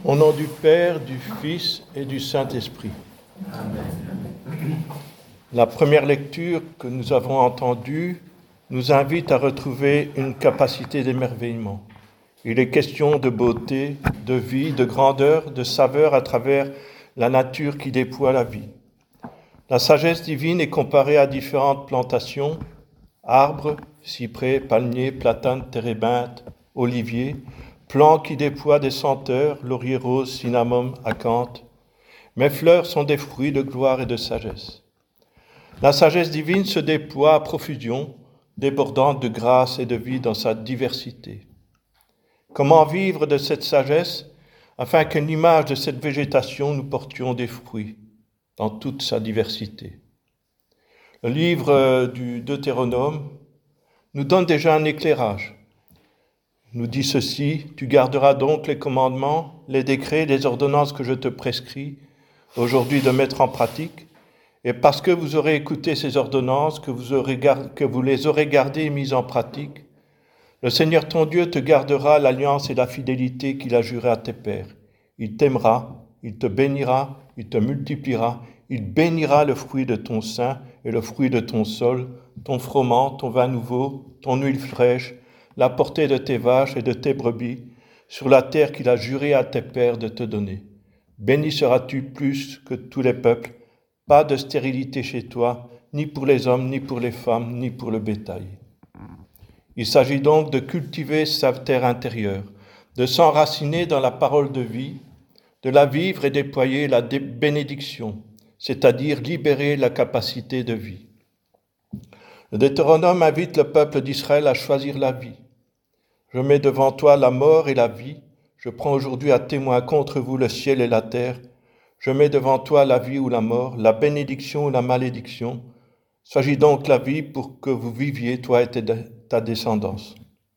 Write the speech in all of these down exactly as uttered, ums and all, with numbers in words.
Au nom du Père, du Fils et du Saint-Esprit. La première lecture que nous avons entendue nous invite à retrouver une capacité d'émerveillement. Il est question de beauté, de vie, de grandeur, de saveur à travers la nature qui déploie la vie. La sagesse divine est comparée à différentes plantations, arbres, cyprès, palmiers, platanes, térébinthes, oliviers, plants qui déploient des senteurs, laurier rose, cinnamome, acanthe. Mes fleurs sont des fruits de gloire et de sagesse. La sagesse divine se déploie à profusion, débordante de grâce et de vie dans sa diversité. Comment vivre de cette sagesse afin qu'à l'image de cette végétation, nous portions des fruits dans toute sa diversité? Le livre du Deutéronome nous donne déjà un éclairage. Il nous dit ceci: « Tu garderas donc les commandements, les décrets, les ordonnances que je te prescris aujourd'hui de mettre en pratique, et parce que vous aurez écouté ces ordonnances, que vous, aurez gard- que vous les aurez gardées et mises en pratique, le Seigneur ton Dieu te gardera l'alliance et la fidélité qu'il a juré à tes pères. Il t'aimera, il te bénira, il te multipliera, il bénira le fruit de ton sein et le fruit de ton sol, ton froment, ton vin nouveau, ton huile fraîche, la portée de tes vaches et de tes brebis, sur la terre qu'il a juré à tes pères de te donner. Béni seras-tu plus que tous les peuples, pas de stérilité chez toi, ni pour les hommes, ni pour les femmes, ni pour le bétail. » Il s'agit donc de cultiver sa terre intérieure, de s'enraciner dans la parole de vie, de la vivre et déployer la bénédiction, c'est-à-dire libérer la capacité de vie. Le Deutéronome invite le peuple d'Israël à choisir la vie. « Je mets devant toi la mort et la vie. Je prends aujourd'hui à témoin contre vous le ciel et la terre. Je mets devant toi la vie ou la mort, la bénédiction ou la malédiction. S'agit donc la vie pour que vous viviez, toi et ta descendance. »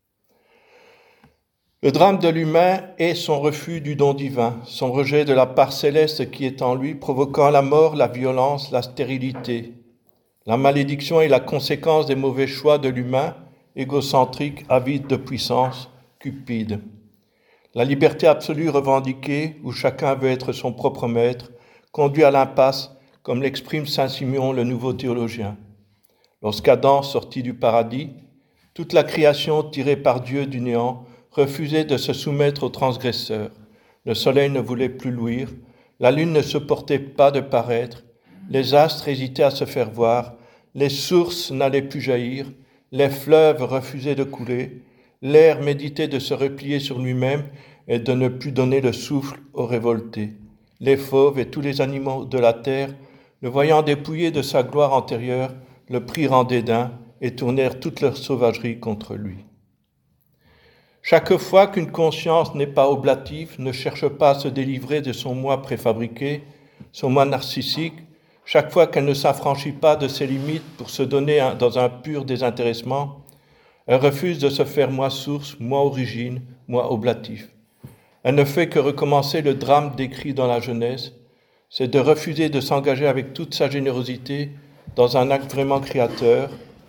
Le drame de l'humain est son refus du don divin, son rejet de la part céleste qui est en lui, provoquant la mort, la violence, la stérilité. La malédiction est la conséquence des mauvais choix de l'humain, égocentrique, avide de puissance, cupide. La liberté absolue revendiquée, où chacun veut être son propre maître, conduit à l'impasse, comme l'exprime saint Simeon, le nouveau théologien. Lorsqu'Adam sortit du paradis, toute la création tirée par Dieu du néant refusait de se soumettre aux transgresseurs. Le soleil ne voulait plus luire, la lune ne se portait pas de paraître, les astres hésitaient à se faire voir, les sources n'allaient plus jaillir, les fleuves refusaient de couler, l'air méditait de se replier sur lui-même et de ne plus donner le souffle aux révoltés. Les fauves et tous les animaux de la terre, le voyant dépouillé de sa gloire antérieure, le prirent en dédain et tournèrent toute leur sauvagerie contre lui. Chaque fois qu'une conscience n'est pas oblative, ne cherche pas à se délivrer de son moi préfabriqué, son moi narcissique, chaque fois qu'elle ne s'affranchit pas de ses limites pour se donner un, dans un pur désintéressement, elle refuse de se faire moi source, moi origine, moi oblatif. Elle ne fait que recommencer le drame décrit dans la Genèse, c'est de refuser de s'engager avec toute sa générosité dans un acte vraiment créateur,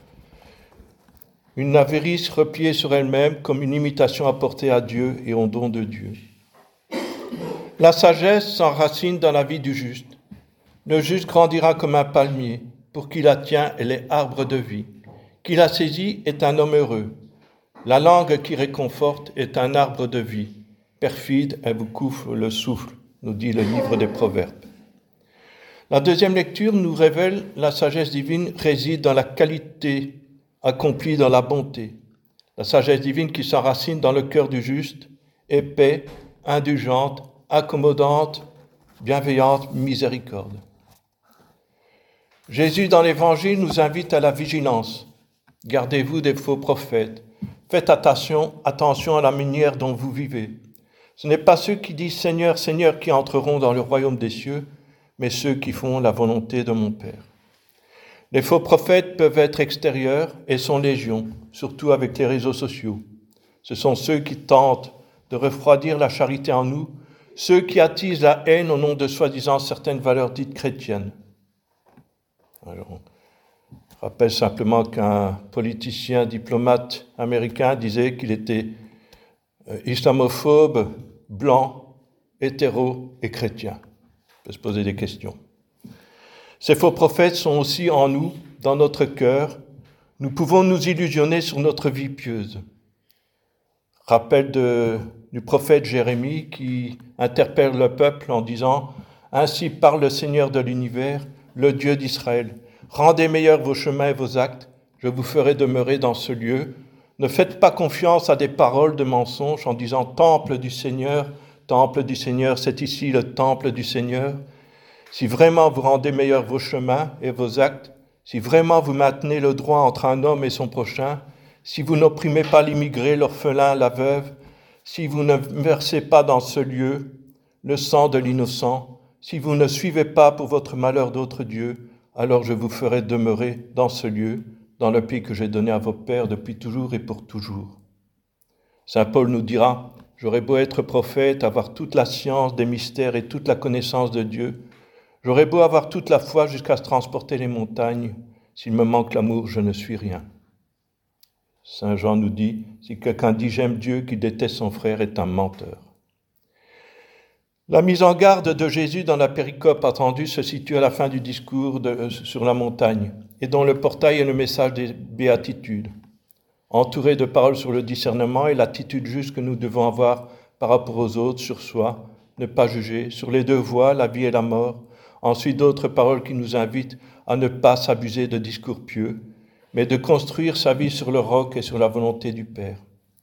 une avarice repliée sur elle-même comme une imitation apportée à Dieu et au don de Dieu. La sagesse s'enracine dans la vie du juste. Le juste grandira comme un palmier, pour qui la tient, elle est arbre de vie. Qui la saisit est un homme heureux. La langue qui réconforte est un arbre de vie. Perfide, elle vous coupe le souffle, nous dit le livre des Proverbes. La deuxième lecture nous révèle la sagesse divine réside dans la qualité accomplie dans la bonté. La sagesse divine qui s'enracine dans le cœur du juste est paix, indulgente, accommodante, bienveillante, miséricorde. Jésus dans l'Évangile nous invite à la vigilance. Gardez-vous des faux prophètes. Faites attention, attention à la manière dont vous vivez. Ce n'est pas ceux qui disent « Seigneur, Seigneur » qui entreront dans le royaume des cieux, mais ceux qui font la volonté de mon Père. Les faux prophètes peuvent être extérieurs et sont légion, surtout avec les réseaux sociaux. Ce sont ceux qui tentent de refroidir la charité en nous, ceux qui attisent la haine au nom de soi-disant certaines valeurs dites chrétiennes. Alors, je rappelle simplement qu'un politicien diplomate américain disait qu'il était islamophobe, blanc hétéros et chrétiens. On peut se poser des questions. Ces faux prophètes sont aussi en nous, dans notre cœur. Nous pouvons nous illusionner sur notre vie pieuse. Rappel de, du prophète Jérémie qui interpelle le peuple en disant « Ainsi parle le Seigneur de l'univers, le Dieu d'Israël. Rendez meilleurs vos chemins et vos actes, je vous ferai demeurer dans ce lieu. Ne faites pas confiance à des paroles de mensonges en disant « Temple du Seigneur, temple du Seigneur, c'est ici le temple du Seigneur. » Si vraiment vous rendez meilleurs vos chemins et vos actes, si vraiment vous maintenez le droit entre un homme et son prochain, si vous n'opprimez pas l'immigré, l'orphelin, la veuve, si vous ne versez pas dans ce lieu le sang de l'innocent, si vous ne suivez pas pour votre malheur d'autres dieux, alors je vous ferai demeurer dans ce lieu, dans le pays que j'ai donné à vos pères depuis toujours et pour toujours. Saint Paul nous dira, j'aurais beau être prophète, avoir toute la science des mystères et toute la connaissance de Dieu, j'aurais beau avoir toute la foi jusqu'à se transporter les montagnes, s'il me manque l'amour, je ne suis rien. Saint Jean nous dit, si quelqu'un dit j'aime Dieu qui déteste son frère est un menteur. La mise en garde de Jésus dans la péricope attendue se situe à la fin du discours de, euh, sur la montagne et dont le portail est le message des béatitudes, entouré de paroles sur le discernement et l'attitude juste que nous devons avoir par rapport aux autres, sur soi, ne pas juger, sur les deux voies, la vie et la mort. Ensuite, d'autres paroles qui nous invitent à ne pas s'abuser de discours pieux, mais de construire sa vie sur le roc et sur la volonté du Père.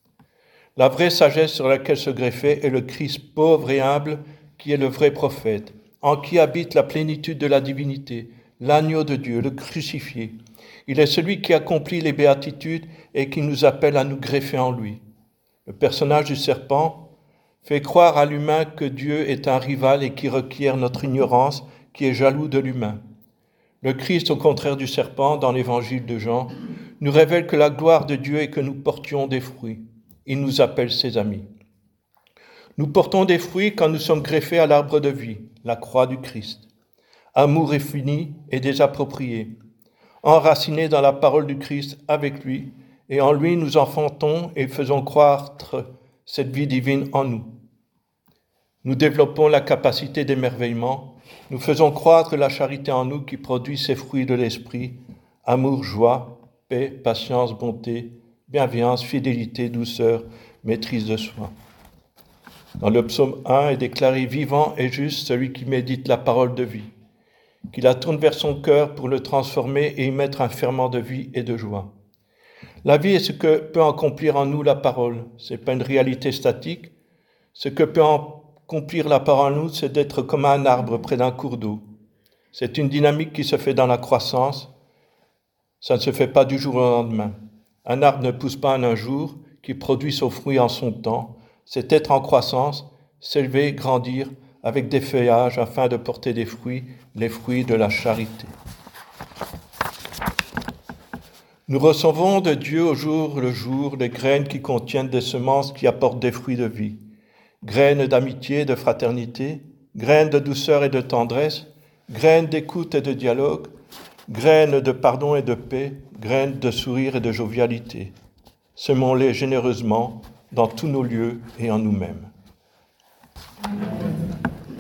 La vraie sagesse sur laquelle se greffer est le Christ pauvre et humble, qui est le vrai prophète, en qui habite la plénitude de la divinité, l'agneau de Dieu, le crucifié. Il est celui qui accomplit les béatitudes et qui nous appelle à nous greffer en lui. Le personnage du serpent fait croire à l'humain que Dieu est un rival et qui requiert notre ignorance, qui est jaloux de l'humain. Le Christ, au contraire du serpent, dans l'évangile de Jean, nous révèle que la gloire de Dieu est que nous portions des fruits. Il nous appelle ses amis. Nous portons des fruits quand nous sommes greffés à l'arbre de vie, la croix du Christ. Amour infini et désapproprié, enracinés dans la parole du Christ avec lui, et en lui nous enfantons et faisons croître cette vie divine en nous. Nous développons la capacité d'émerveillement, nous faisons croître la charité en nous qui produit ces fruits de l'esprit, amour, joie, paix, patience, bonté, bienveillance, fidélité, douceur, maîtrise de soi. Dans le psaume un est déclaré vivant et juste celui qui médite la parole de vie, qui la tourne vers son cœur pour le transformer et y mettre un ferment de vie et de joie. La vie est ce que peut accomplir en nous la parole. Ce n'est pas une réalité statique. Ce que peut accomplir la parole en nous, c'est d'être comme un arbre près d'un cours d'eau. C'est une dynamique qui se fait dans la croissance. Ça ne se fait pas du jour au lendemain. Un arbre ne pousse pas en un jour, qui produit son fruit en son temps. C'est être en croissance, s'élever, grandir avec des feuillages afin de porter des fruits, les fruits de la charité. Nous recevons de Dieu au jour le jour les graines qui contiennent des semences qui apportent des fruits de vie. Graines d'amitié, de fraternité, graines de douceur et de tendresse, graines d'écoute et de dialogue, graines de pardon et de paix, graines de sourire et de jovialité. Semons-les généreusement dans tous nos lieux et en nous-mêmes.